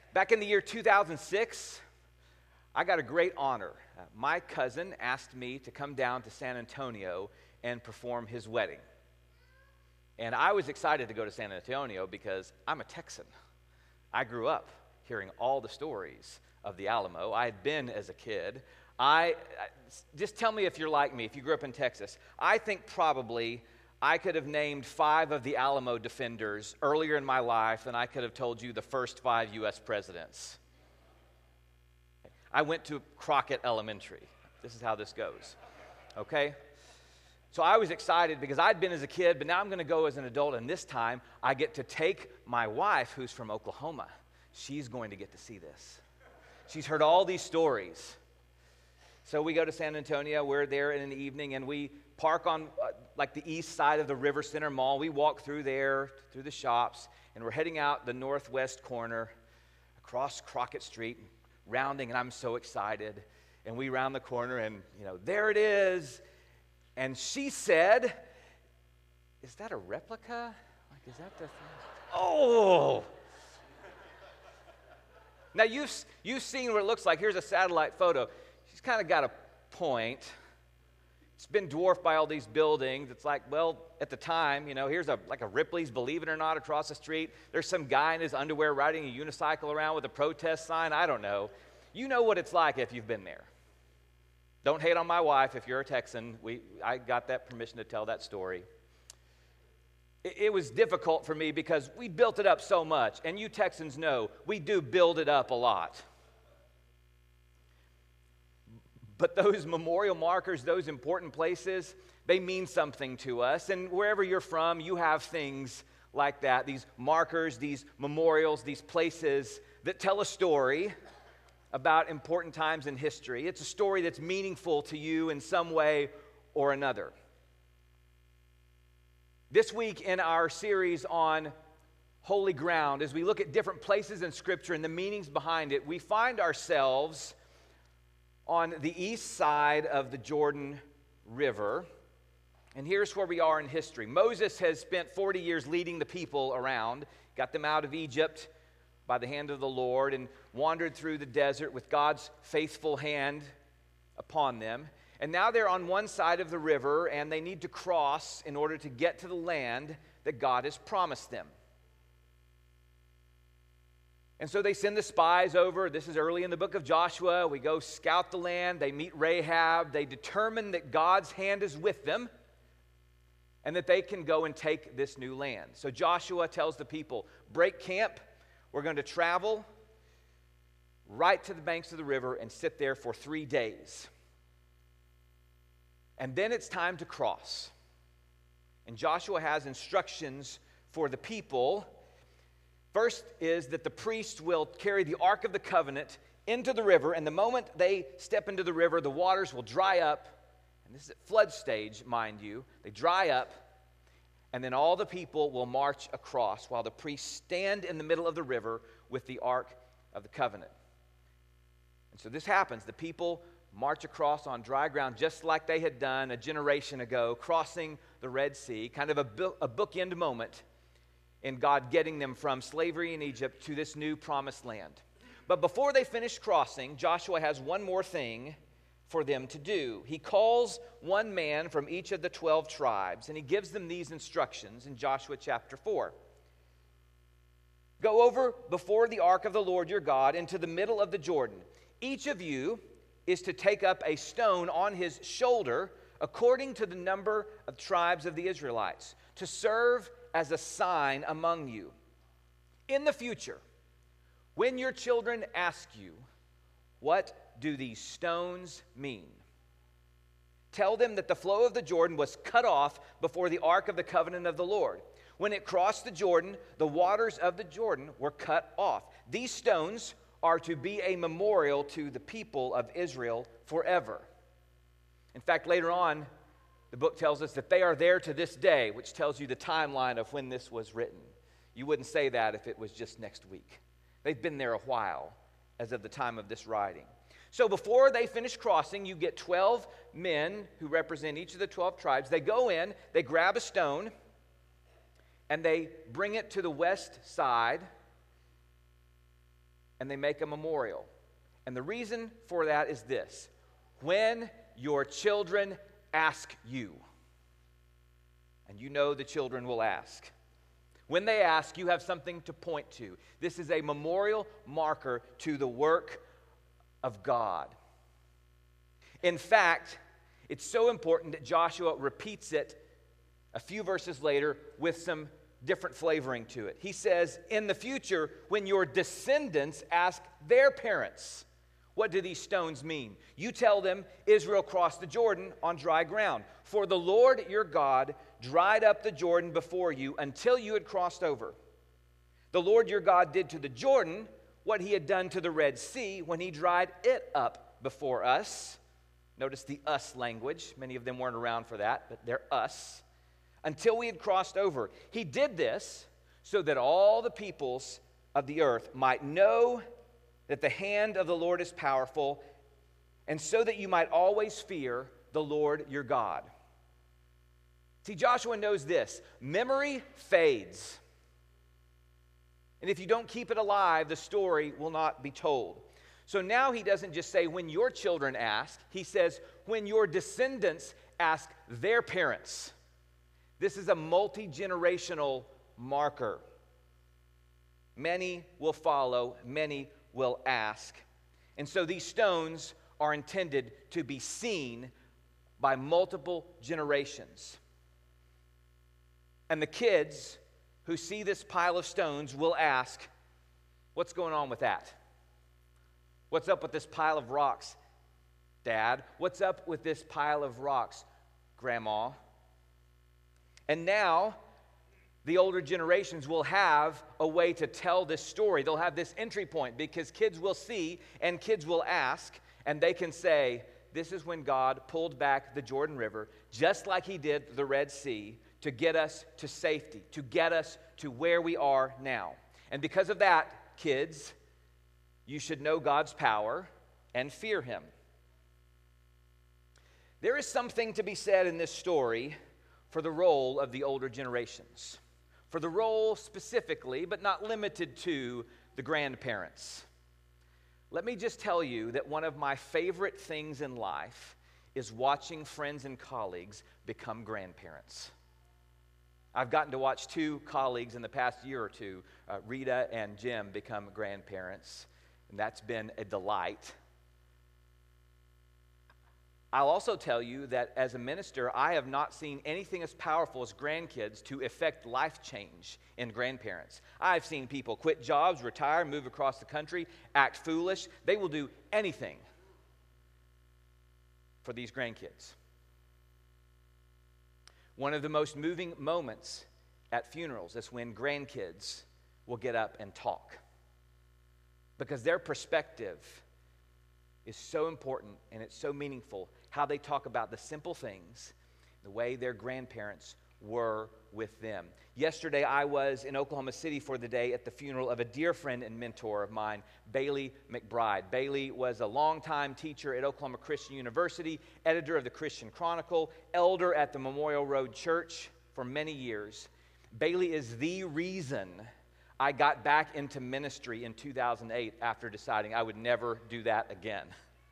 Back in the year 2006, I got a great honor. My cousin asked me to come down to San Antonio and perform his wedding. And I was excited to go to San Antonio because I'm a Texan. I grew up hearing all the stories of the Alamo. I had been as a kid. Just tell me if you're like me, if you grew up in Texas. I think probably I could have named 5 of the Alamo defenders earlier in my life than I could have told you the first 5 U.S. presidents. I went to Crockett Elementary. This is how this goes, okay? So I was excited because I'd been as a kid, but now I'm going to go as an adult, and this time I get to take my wife, who's from Oklahoma. She's going to get to see this. She's heard all these stories. So we go to San Antonio. We're there in the evening, and we park on like the east side of the River Center Mall. We walk through there, through the shops, and we're heading out the northwest corner across Crockett Street, rounding, and I'm so excited. And we round the corner, and, there it is. And she said, "Is that a replica? Like, is that the thing?" Oh! Now, you've seen what it looks like. Here's a satellite photo. She's kind of got a point. It's been dwarfed by all these buildings. It's like, well, at the time, here's like a Ripley's Believe It or Not across the street. There's some guy in his underwear riding a unicycle around with a protest sign. I don't know. You know what it's like if you've been there. Don't hate on my wife if you're a Texan. I got that permission to tell that story. It was difficult for me because we built it up so much. And you Texans know, we do build it up a lot. But those memorial markers, those important places, they mean something to us. And wherever you're from, you have things like that. These markers, these memorials, these places that tell a story about important times in history. It's a story that's meaningful to you in some way or another. This week in our series on Holy Ground, as we look at different places in Scripture and the meanings behind it, we find ourselves on the east side of the Jordan River. And here's where we are in history. Moses has spent 40 years leading the people around, got them out of Egypt by the hand of the Lord, and wandered through the desert with God's faithful hand upon them. And now they're on one side of the river, and they need to cross in order to get to the land that God has promised them. And so they send the spies over. This is early in the book of Joshua. We go scout the land. They meet Rahab. They determine that God's hand is with them and that they can go and take this new land. So Joshua tells the people, break camp. We're going to travel right to the banks of the river and sit there for 3 days. And then it's time to cross. And Joshua has instructions for the people. First is that the priest will carry the Ark of the Covenant into the river, and the moment they step into the river, the waters will dry up. And this is at flood stage, mind you. They dry up, and then all the people will march across while the priests stand in the middle of the river with the Ark of the Covenant. And so this happens. The people march across on dry ground just like they had done a generation ago, crossing the Red Sea, kind of a bookend moment in God getting them from slavery in Egypt to this new promised land. But before they finish crossing, Joshua has one more thing for them to do. He calls one man from each of the 12 tribes, and he gives them these instructions in Joshua chapter 4. Go over before the ark of the Lord your God into the middle of the Jordan. Each of you is to take up a stone on his shoulder according to the number of tribes of the Israelites, to serve as a sign among you. In the future, when your children ask you, what do these stones mean? Tell them that the flow of the Jordan was cut off before the ark of the covenant of the Lord. When it crossed the Jordan, the waters of the Jordan were cut off. These stones are to be a memorial to the people of Israel forever. In fact, later on, the book tells us that they are there to this day, which tells you the timeline of when this was written. You wouldn't say that if it was just next week. They've been there a while as of the time of this writing. So before they finish crossing, you get 12 men who represent each of the 12 tribes. They go in, they grab a stone, and they bring it to the west side. and they make a memorial. And the reason for that is this: when your children ask you, and you know the children will ask. When they ask, you have something to point to. This is a memorial marker to the work of God. In fact, it's so important that Joshua repeats it a few verses later with some different flavoring to it. He says, in the future, when your descendants ask their parents, what do these stones mean? You tell them Israel crossed the Jordan on dry ground. For the Lord your God dried up the Jordan before you until you had crossed over. The Lord your God did to the Jordan what he had done to the Red Sea when he dried it up before us. Notice the us language. Many of them weren't around for that, but they're us. Until we had crossed over. He did this so that all the peoples of the earth might know that the hand of the Lord is powerful, and so that you might always fear the Lord your God. See, Joshua knows this: memory fades. And if you don't keep it alive, the story will not be told. So now he doesn't just say, when your children ask, he says, when your descendants ask their parents. This is a multi-generational marker. Many will follow, many will ask. And so these stones are intended to be seen by multiple generations. And the kids who see this pile of stones will ask, what's going on with that? What's up with this pile of rocks, Dad? What's up with this pile of rocks, Grandma? And now, the older generations will have a way to tell this story. They'll have this entry point because kids will see and kids will ask, and they can say, this is when God pulled back the Jordan River, just like he did the Red Sea, to get us to safety, to get us to where we are now. And because of that, kids, you should know God's power and fear him. There is something to be said in this story for the role of the older generations. For the role specifically, but not limited to, the grandparents. Let me just tell you that one of my favorite things in life is watching friends and colleagues become grandparents. I've gotten to watch two colleagues in the past year or two, Rita and Jim, become grandparents, and that's been a delight. I'll also tell you that as a minister, I have not seen anything as powerful as grandkids to effect life change in grandparents. I've seen people quit jobs, retire, move across the country, act foolish. They will do anything for these grandkids. One of the most moving moments at funerals is when grandkids will get up and talk, because their perspective is so important and it's so meaningful, how they talk about the simple things, the way their grandparents were with them. Yesterday, I was in Oklahoma City for the day at the funeral of a dear friend and mentor of mine, Bailey McBride. Bailey was a longtime teacher at Oklahoma Christian University, editor of the Christian Chronicle, elder at the Memorial Road Church for many years. Bailey is the reason I got back into ministry in 2008 after deciding I would never do that again.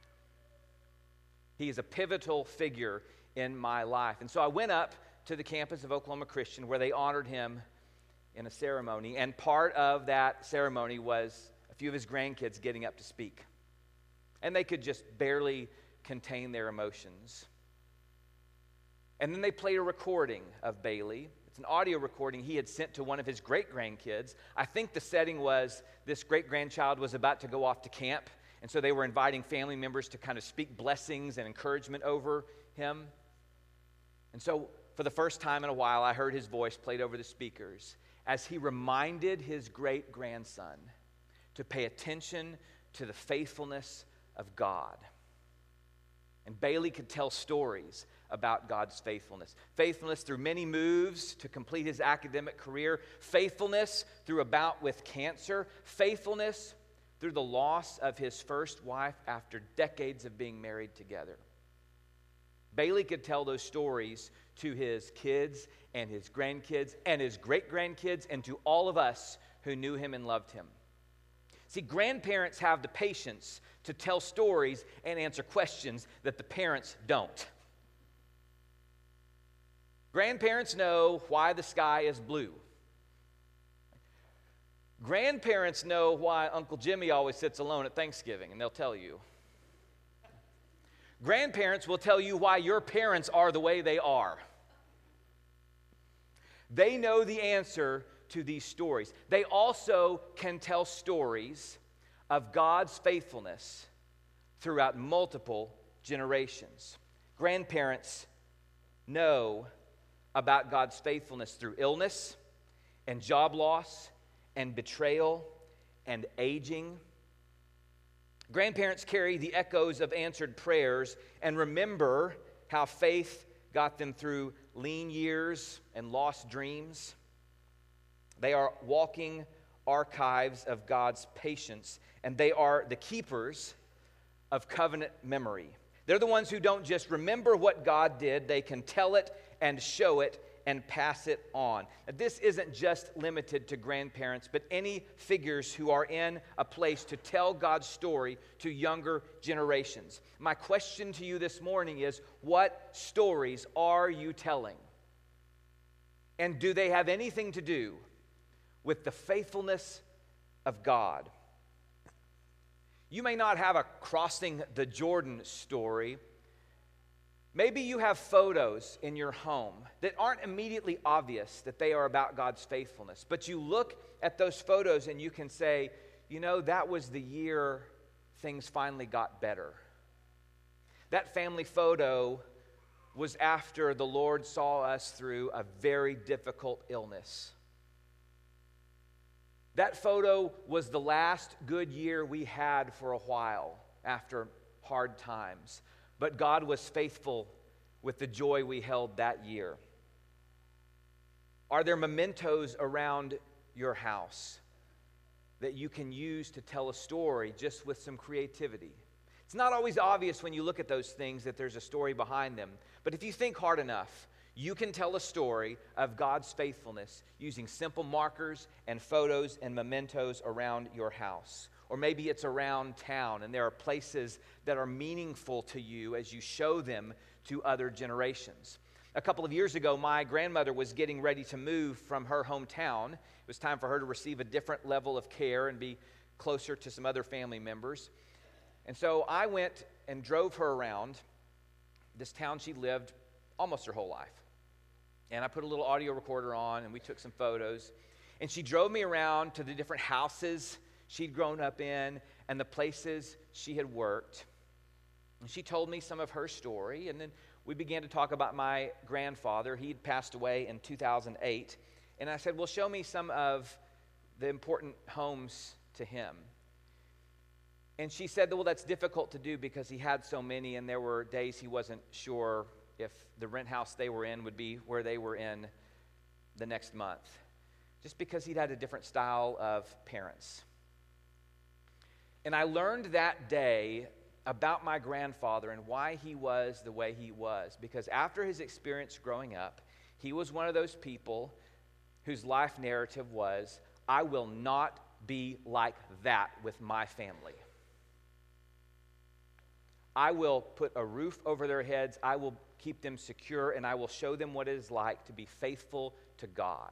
He is a pivotal figure in my life. And so I went up to the campus of Oklahoma Christian where they honored him in a ceremony. And part of that ceremony was a few of his grandkids getting up to speak. And they could just barely contain their emotions. And then they played a recording of Bailey. It's an audio recording he had sent to one of his great-grandkids. I think the setting was this great-grandchild was about to go off to camp, and so they were inviting family members to kind of speak blessings and encouragement over him. And so for the first time in a while, I heard his voice played over the speakers as he reminded his great-grandson to pay attention to the faithfulness of God. And Bailey could tell stories about God's faithfulness. Faithfulness through many moves to complete his academic career. Faithfulness through a bout with cancer. Faithfulness through the loss of his first wife after decades of being married together. Bailey could tell those stories to his kids and his grandkids and his great-grandkids and to all of us who knew him and loved him. See, grandparents have the patience to tell stories and answer questions that the parents don't. Grandparents know why the sky is blue. Grandparents know why Uncle Jimmy always sits alone at Thanksgiving, and they'll tell you. Grandparents will tell you why your parents are the way they are. They know the answer to these stories. They also can tell stories of God's faithfulness throughout multiple generations. Grandparents know about God's faithfulness through illness and job loss and betrayal and aging. Grandparents carry the echoes of answered prayers and remember how faith got them through lean years and lost dreams. They are walking archives of God's patience, and they are the keepers of covenant memory. They're the ones who don't just remember what God did, they can tell it and show it and pass it on. Now, this isn't just limited to grandparents, but any figures who are in a place to tell God's story to younger generations. My question to you this morning is, what stories are you telling? And do they have anything to do with the faithfulness of God? You may not have a crossing the Jordan story. Maybe you have photos in your home that aren't immediately obvious that they are about God's faithfulness. But you look at those photos and you can say, you know, that was the year things finally got better. That family photo was after the Lord saw us through a very difficult illness. That photo was the last good year we had for a while after hard times. But God was faithful with the joy we held that year. Are there mementos around your house that you can use to tell a story just with some creativity? It's not always obvious when you look at those things that there's a story behind them. But if you think hard enough, you can tell a story of God's faithfulness using simple markers and photos and mementos around your house. Or maybe it's around town and there are places that are meaningful to you as you show them to other generations. A couple of years ago, my grandmother was getting ready to move from her hometown. It was time for her to receive a different level of care and be closer to some other family members. And so I went and drove her around this town she lived almost her whole life. And I put a little audio recorder on and we took some photos. And she drove me around to the different houses she'd grown up in and the places she had worked. And she told me some of her story, and then we began to talk about my grandfather. He'd passed away in 2008, and I said, well, show me some of the important homes to him. And she said, well, that's difficult to do because he had so many, and there were days he wasn't sure if the rent house they were in would be where they were in the next month, just because he'd had a different style of parents. And I learned that day about my grandfather and why he was the way he was. Because after his experience growing up, he was one of those people whose life narrative was, I will not be like that with my family. I will put a roof over their heads, I will keep them secure, and I will show them what it is like to be faithful to God.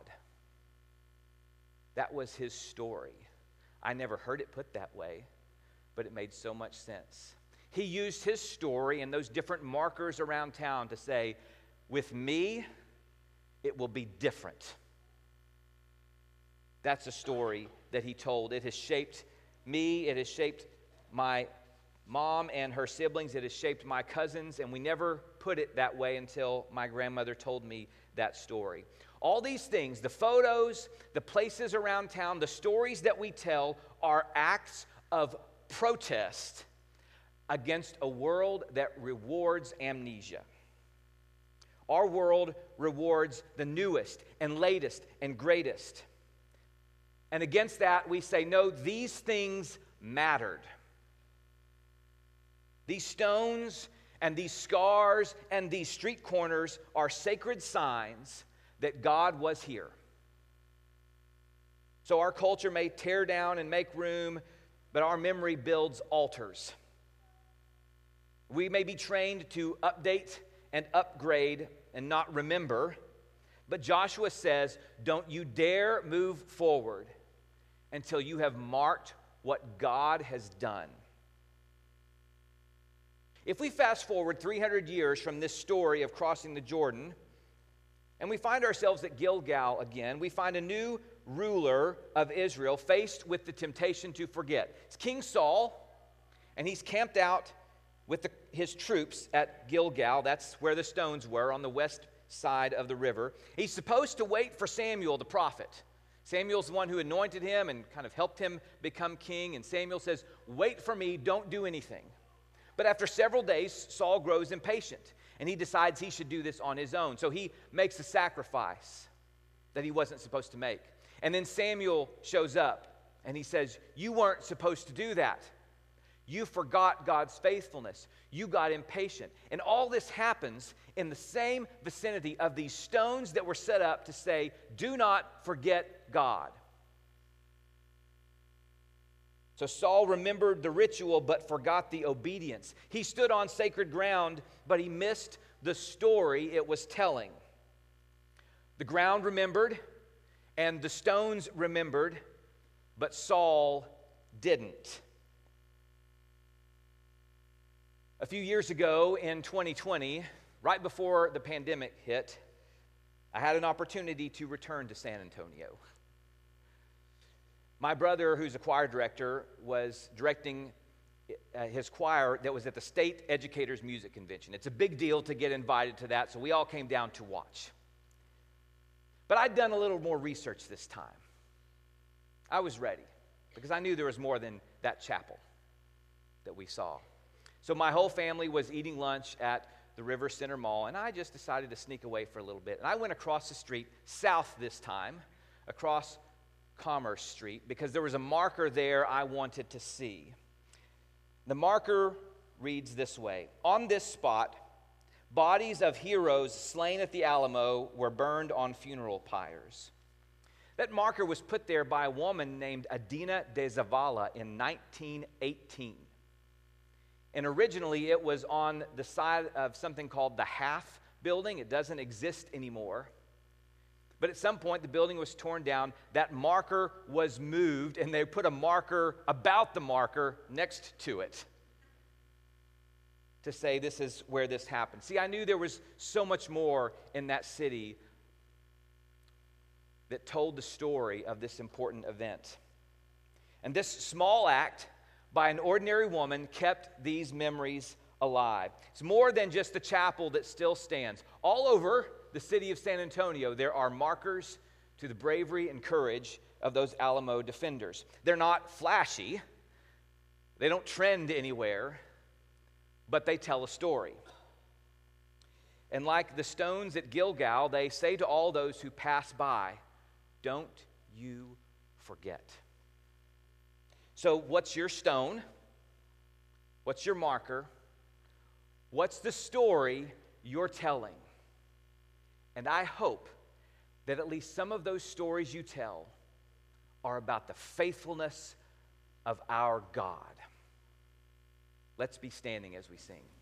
That was his story. I never heard it put that way, but it made so much sense. He used his story and those different markers around town to say, with me, it will be different. That's a story that he told. It has shaped me. It has shaped my mom and her siblings. It has shaped my cousins, and we never put it that way until my grandmother told me that story. All these things, the photos, the places around town, the stories that we tell are acts of protest against a world that rewards amnesia. Our world rewards the newest and latest and greatest. And against that, we say, no, these things mattered. These stones and these scars and these street corners are sacred signs that God was here. So our culture may tear down and make room but our memory builds altars. We may be trained to update and upgrade and not remember, but Joshua says, don't you dare move forward until you have marked what God has done. If we fast forward 300 years from this story of crossing the Jordan, and we find ourselves at Gilgal again, we find a new ruler of Israel faced with the temptation to forget. It's King Saul, and he's camped out with his troops at Gilgal. That's where the stones were, on the west side of the river. He's supposed to wait for Samuel the prophet. Samuel's the one who anointed him and kind of helped him become king, and Samuel says, wait for me, don't do anything. But after several days, Saul grows impatient, and he decides he should do this on his own. So he makes a sacrifice that he wasn't supposed to make. And then Samuel shows up, and he says, you weren't supposed to do that. You forgot God's faithfulness. You got impatient. And all this happens in the same vicinity of these stones that were set up to say, do not forget God. So Saul remembered the ritual but forgot the obedience. He stood on sacred ground, but he missed the story it was telling. The ground remembered, and the stones remembered, but Saul didn't. A few years ago in 2020, right before the pandemic hit, I had an opportunity to return to San Antonio. My brother, who's a choir director, was directing his choir that was at the State Educators Music Convention. It's a big deal to get invited to that, so we all came down to watch. But I'd done a little more research this time. I was ready, because I knew there was more than that chapel that we saw. So my whole family was eating lunch at the River Center Mall, and I just decided to sneak away for a little bit. And I went across the street, south this time, across Commerce Street, because there was a marker there I wanted to see. The marker reads this way: on this spot, bodies of heroes slain at the Alamo were burned on funeral pyres. That marker was put there by a woman named Adina de Zavala in 1918. And originally it was on the side of something called the Half building. It doesn't exist anymore. But at some point, the building was torn down. That marker was moved, and they put a marker about the marker next to it to say this is where this happened. See, I knew there was so much more in that city that told the story of this important event. And this small act by an ordinary woman kept these memories alive. It's more than just the chapel that still stands. All over the city of San Antonio, there are markers to the bravery and courage of those Alamo defenders. They're not flashy. They don't trend anywhere, but they tell a story. And like the stones at Gilgal, they say to all those who pass by, don't you forget. So what's your stone? What's your marker? What's the story you're telling? And I hope that at least some of those stories you tell are about the faithfulness of our God. Let's be standing as we sing.